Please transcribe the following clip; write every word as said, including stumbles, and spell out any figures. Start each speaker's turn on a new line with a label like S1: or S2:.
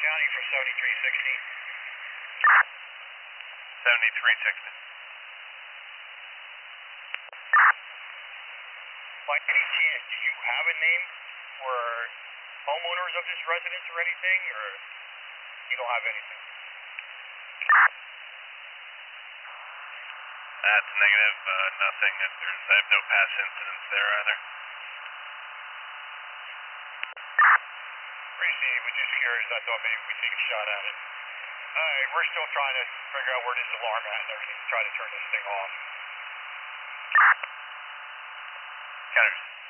S1: County for seventy-three sixteen.
S2: seventy-three sixteen.
S1: By any chance, do you have a name for homeowners of this residence or anything, or you don't have anything?
S2: That's negative, uh, nothing. There's, I have no past incidents there either.
S1: Appreciate it, we're just curious. I thought maybe we'd take a shot at it. Alright, we're still trying to figure out where this alarm at and everything to try to turn this thing off.
S2: Counters.